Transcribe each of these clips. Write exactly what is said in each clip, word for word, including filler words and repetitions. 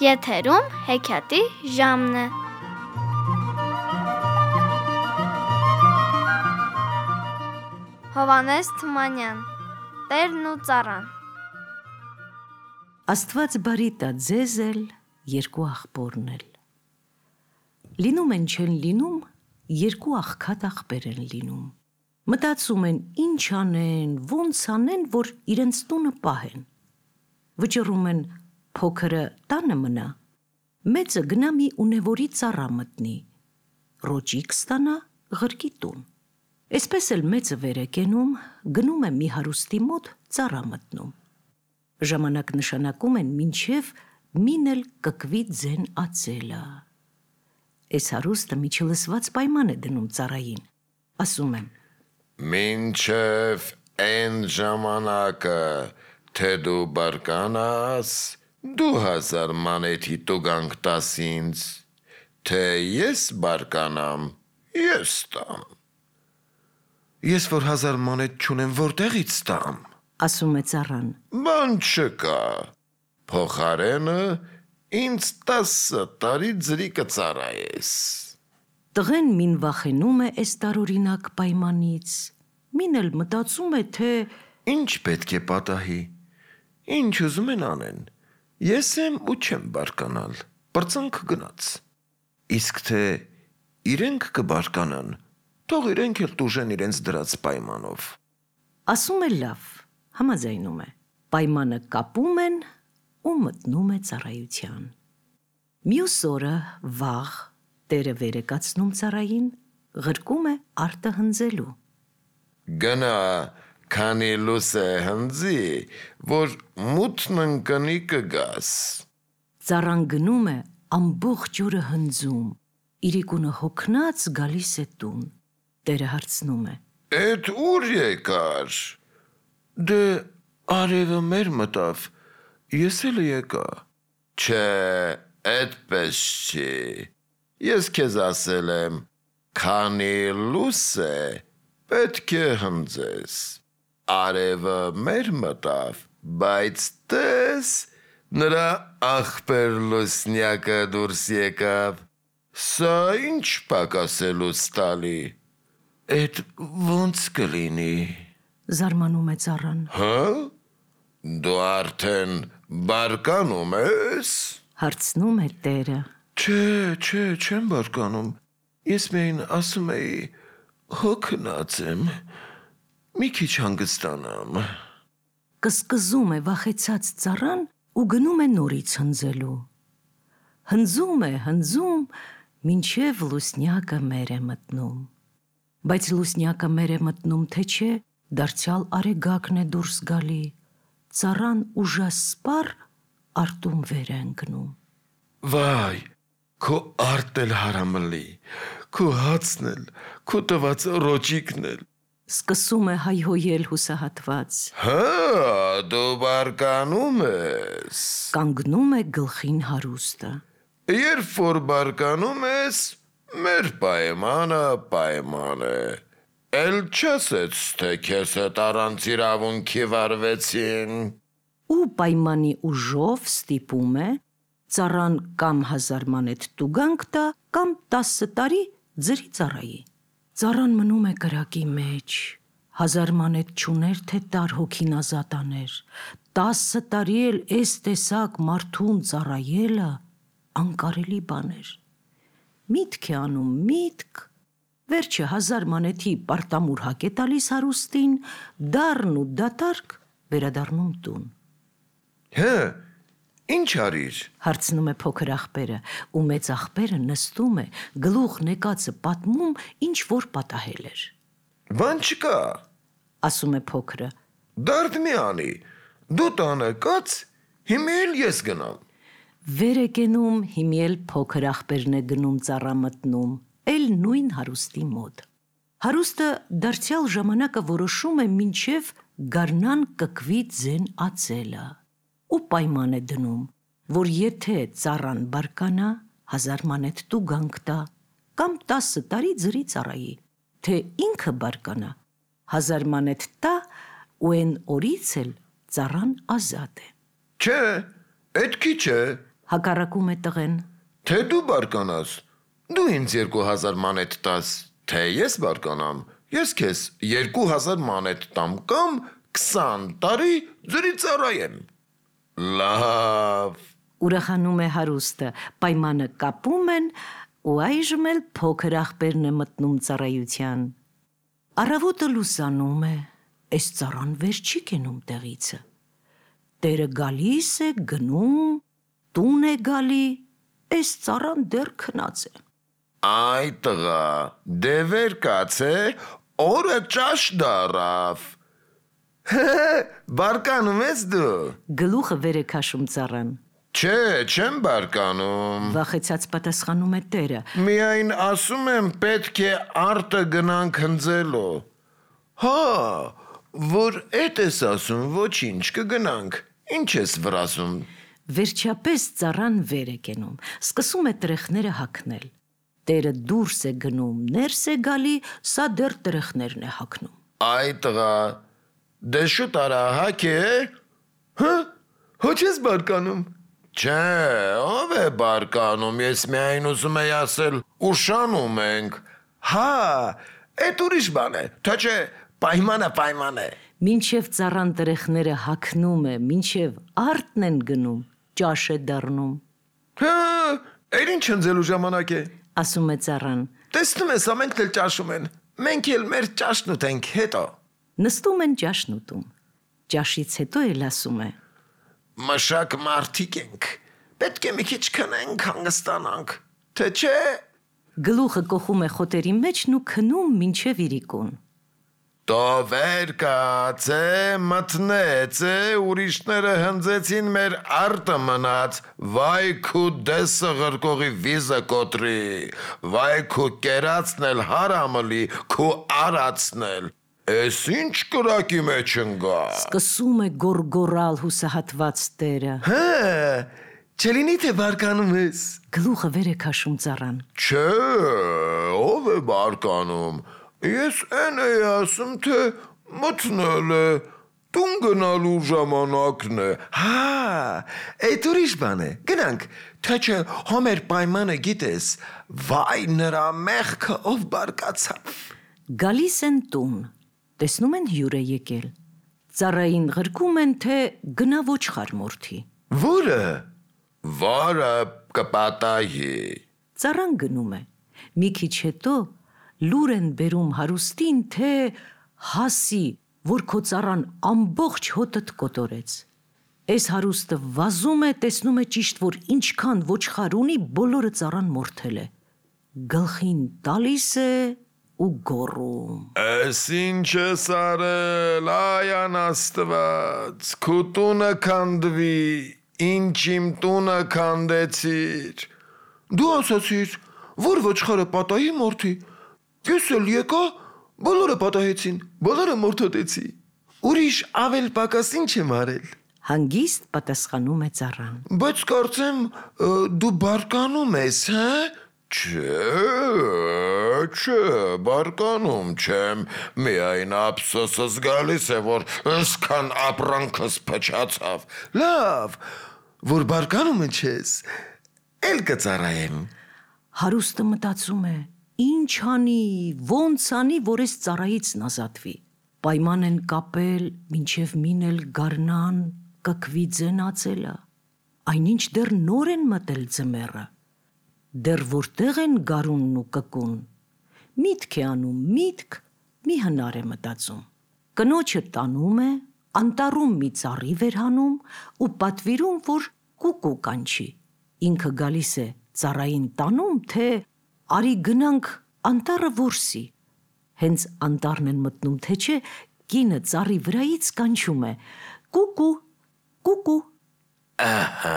Եթերում հեքիաթի ժամն է։ Հովհաննես Թումանյան, Տերն ու ծառան։ Աստված բարի տա ձեզ էլ, երկու աղբորն էլ։ Լինում են չեն լինում, երկու աղքատ աղբեր են լինում։ Մտածում են ինչ անեն, ոնց անեն, որ իրենց տունը պահեն։ Վճռում են փոքրը տանը մնա, մեծը գնա մի ունևորի ծառա մտնի, ռոճիկ ստանա ղրկի տուն։ Էսպես էլ մեծը վեր է կենում, գնում է մի հարուստի մոտ ծառա մտնում։ Ժամանակ նշանակում են մինչև մին էլ կկվի ձեն ածելը։ Էս հարուստը միջլսված պայման է դնում ծառային, ասում եմ. Մինչև են ժամանակը, թե դու բարկանաս, դու հազար մանեթի տուգանք տաս ինձ, թե ես բարկանամ, ես տամ։ Ես որ հազար մանեթ չունեմ, որտեղից տամ, ասում է ծառան։ Բան չկա, փոխարենը ինձ տասը տարի ձրի կծառայես։ Տղեն մին վախենում է էս տարօրինակ պայմանից, մին էլ մտածում է, թե Ինչ պետք է պատահի, ինչ ուզում են անեն, ես եմ ու չեմ բարկանալ, պրծանք գնաց։ Իսկ թե իրենք կբարկանան, թող իրենք էլ տուժեն իրենց դրած պայմանով։ ասում է լավ, համաձայնում է, պայմանը կապում են ու մտնում է ծառայության։ Մյուս օրը վաղ տերը վեր է կացնում ծառային, ղրկում է արտը հնձելու։ Գնա, քանի լուս է հնձի, որ մութն ընկնի կգաս։ Ծառան գնում է ամբողջ օրը հնձում, իրիկունը հոգնած գալիս է տուն։ Տերը հարցնում է. Էդ ուր եկար։ Դե արևը մեր մտավ, ես էլ եկա։ Չէ, այդպես չի։ Ես քեզ ասել եմ, քանի լուս է, պետք է հնձես։ Արևը մեր մտավ, բայց տես, նրա աղբեր լուսնյակը դուրս եկավ։ Սա ինչ պակասելուց տալի։ Էդ ոնց կլինի։ Զարմանում է ծառան։ Հա? Դու արդեն բարկանում ես։ Հարցնում է տերը։ Չէ, չէ, չեմ բարկանում։ Ես միայն ասում էի, հոգնած եմ, մի քիչ հանգստանամ։ Կսկզում է վախեցած ծառան ու գնում է նորից հնձելու։ Հնձում է, հնձում, մինչև լուսնյակը մեր է մտնում։ Բայց լուսնյակը մեր է մտնում, թե չէ, դարձյալ արեգակն է դուրս գալի։ Ծառան ուժասպառ արտում վեր է ընկնում։ Վայ, քո արտել հարամլի, քո հացն էլ, քո տված ռոճիկն էլ։ Սկսում է հայհոյել հուսահատված։ Հա, դու բարկանում ես։ Կանգնում է գլխին հարուստը։ Երբ որ բարկանում ես, մեր պայմանը պայման է։ Էլ չասեց, թե քեզ հետ առանց իրավունքի վարվեցին։ Ու պայմանի ուժով ստիպում է ծառան կամ հազար մանեթ տուգանք տա, կամ տասը տարի ձրի ծառայի։ Ծառան մնում է կրակի մեջ, հազար մանեթ չուներ, թե տար հոգին ազատ աներ, տասը տարի էլ էս տեսակ մարդուն ծառայելը անկարելի բան էր։ Միտք է անում, միտք, վերջը հազար մանեթի պարտամուր հակ է տալիս հարուստին, դառն ու դատարկ վերադառնում տուն։ Հը, ինչ արիր։ Հարցնում է փոքր աղբերը, ու մեծ աղբերը նստում է, գլուխ նեկածը պատմում, ինչ որ պատահել էր։ Բան չկա, ասում է փոքրը։ դարդ մի անի, դու տանը կաց, հիմա էլ ես գնամ։ Վեր է կենում, հիմի էլ փոքր աղբերն է գնում ծառա մտնում, էլ նույն հարուստի մոտ։ Հարուստը դարձյալ ժամանակը որոշում է մինչև գարնան կկվի ձեն ածելը, ու պայման է դնում, որ եթե ծառան բարկանա, հազար մանեթ տուգանք տա, կամ տասը տարի ձրի ծառայի, թե ինքը բարկանա, հազար մանեթ տա ու են օրից էլ ծառան ազատ է։ Չէ, Էդ քիչ է, Հակառակում է տղեն։ Թե դու բարկանաս, դու ինձ երկու հազար մանետ տաս, թե ես բարկանամ, ես քեզ երկու հազար մանետ տամ կամ քսան տարի ձրի ծառայեմ։ Լավ։ Ուրախանում է հարուստը, պայմանը կապում են ու այժմ էլ փոքր աղբերն է մտնում ծառայության։ Առավոտը լուսանում է, այս ծառան վեր չի կենում տեղիցը։ Տերը գալիս է, գնում, տուն է գալի, այս ծառան դեռ քնած է։ Այ տղա, դե վեր կացե, օրը ճաշ դարավ։ Բարկանում ես դու։ Գլուխը վեր է քաշում ծառան։ Չէ, չեմ բարկանում։ Վախեցած պատասխանում է տերը։ Միայն ասում եմ պետք է արտը գնանք հնձելու։ Հա, որ էդ ես ասում, ոչինչ, կգնանք, ինչ ես վրասում։ Վերջապես ծառան վեր է կենում, սկսում է տրեխները հագնել։ Տերը դուրս է գնում, ներս է գալի, սա դեռ տրեխներն է հագնում։ Այ տղա, դե շուտ արա, հագ է։ Հա, հոչ ես բարկանում։ Չէ, ով է բարկանում, ես միայն ուզում եի ասել, ուշանում ենք։ Հա, էդ ուրիշ բան է, թե չէ, պայմանը պայման է։ Մինչև ծառան տրեխները հագնում է, մինչև արտն են գնում, ճաշ է դառնում։ Հա, էր ինչ հնձելու ժամանակ է։ Ասում է ծառան։ Տեսնում ես, ամենքն էլ ճաշում են, մենք էլ մեր ճաշն ուտենք հետո։ Նստում են ճաշն ուտում։ Ճաշից հետո էլ ասում է. Մշակ մարդիկ ենք, պետք է մի քիչ քնենք, հանգստանանք, թե չէ։ Գլուխը կոխում է խոտերի մեջն ու քնում մինչև իրիկուն։ Տո վեր կացե, մտնեցե, ուրիշները հնձեցին մեր արտը մնաց, վայ քու դեսը ղրկողի վիզը կոտրի, վայ քու կերացնել հարամլի, քու արացնել, ես ինչ կրակի մեջ ընգա։ Սկսում է գորգորալ հուսահատված տերը։ Հա, չլինի թե բարկանում ես։ Գլուխը վեր է քաշում ծառան։ Չէ, ով է բարկանում, ես են էի ասում, թե մտնել է, տուն գնալու ժամանակն է։ Հա, էդ ուրիշ բան է, գնանք, թե չէ հոմեր պայմանը գիտես, վայ նրա մեղքը ով բարկացավ։ Գալիս են տուն, տեսնում են հյուր է եկել։ Ծառային ղրկում են, թե գնա ոչխար մորթի։ Որը, վարը կպատահի։ Ծառան գնում է։ Մի քիչ հետո լուր են բերում հարուստին, թե հասի, որ քո ծառան ամբողջ հոտդ կոտորեց։ Այս հարուստը վազում է, տեսնում է ճիշտ, որ ինչքան ոչխար ունի, բոլորը ծառան մորթել է։ Գլխին տալիս է ու գոռում. Էս ինչ ես արել, այ անաստված, քու տունը քանդվի, ինչ իմ տունը քանդեցիր։ Դու ասացիր, որ ոչխարը պատահի մորթի, ես էլ եկա, բոլորը պատահեցին, բոլորը մորթոտեցի։ Ուրիշ ավել պակաս ինչ եմ արել։ Հանգիստ պատասխանում է ծառան։ Բայց կարծեմ դու բարկանում ես, հա։ Չէ, չէ, բարկանում չեմ, միայն ափսոսս գալիս է, որ ըսքան ապրանքս փչացավ։ Լավ, որ բարկանում չես, էլ կծառայեմ։ Հարուստը մտածում է, ինչ անի, ոնց անի, որ այս ծառայից նազատվի։ Պայման են կապել, մինչև մինել գարնան, կկվի ձենացելը, այնինչ դեռ նոր են մտել ձմեռը, դեռ որտեղ են գարունն ու կկուն, միտք է անում միտք, մի հնար է մտածում, կնոջը տանում է, անտառում մի ծառի վերհանում ու պատվիրում, որ կուկու կանչի, ինքը գալիս է ծառային տանում, թե արի գնանք անտառը որսի, հենց անտառն են մտնում, թե չէ, կինը ծառի վրայից կանչում է, կուկու, կուկու։ Ահա,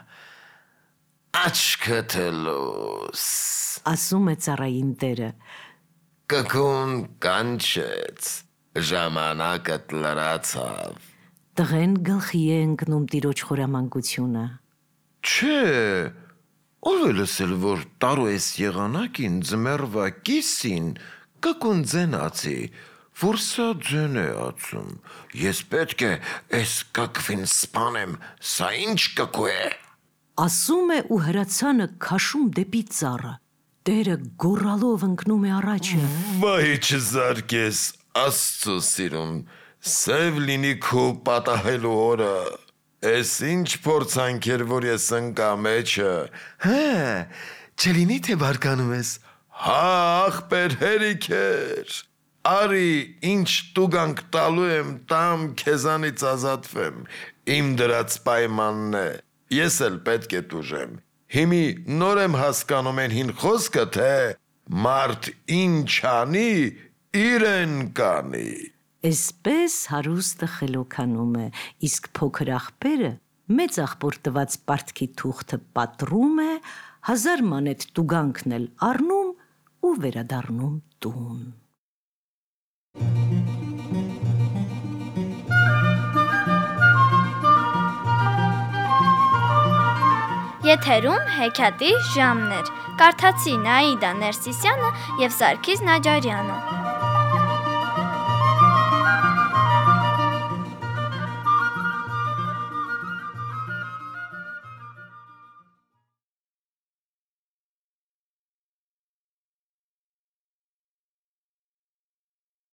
աչքդ լուս, ասում է ծառային տերը։ կկուն կանչեց, ժամանակդ լրացավ։ Տղեն գլխի է ընկնում տիրոջ խորամանկությունը։ Չէ, ով է լսել, որ տարոես եղանակին ձմեռվա կիսին կկուն ձենացի, որ սա ձեն է ացում, ես պետք է ես կկվին սպանեմ, սա ինչ կկու է։ ասում է ու հրացանը քաշում դեպի ծառը։ Տերը գոռալով ընկնում է առաջը։ Վայ չզարկես, Աստծո սիրուն, սև լինի քո պատահելու օրը։ Էս ինչ փորձանք էր, որ ես ընկա մեջը։ Հա, չլինի թե բարկանում ես։ Հա, ախպեր հերիքեր։ Արի, ինչ տուգանք տալու եմ, տամ քեզանից ազատվեմ։ Իմ դրած պայմանն է։ Ես էլ պետք է տուժեմ։ Հիմի նոր եմ հասկանում են հին խոսքը, թե մարդ ինչ անի, իրեն կանի։ Էսպես հարուստը խելոքանում է, իսկ փոքր աղբերը մեծ աղբոր տված պարտքի թուղթը պատռում է, հազար մանեթ տուգանքն էլ առնում ու վերադառնում տուն։ Եթերում հեքիաթի ժամն էր։ Կարդացին Աիդա Ներսիսյանը և Սարգիս Նաջարյանը։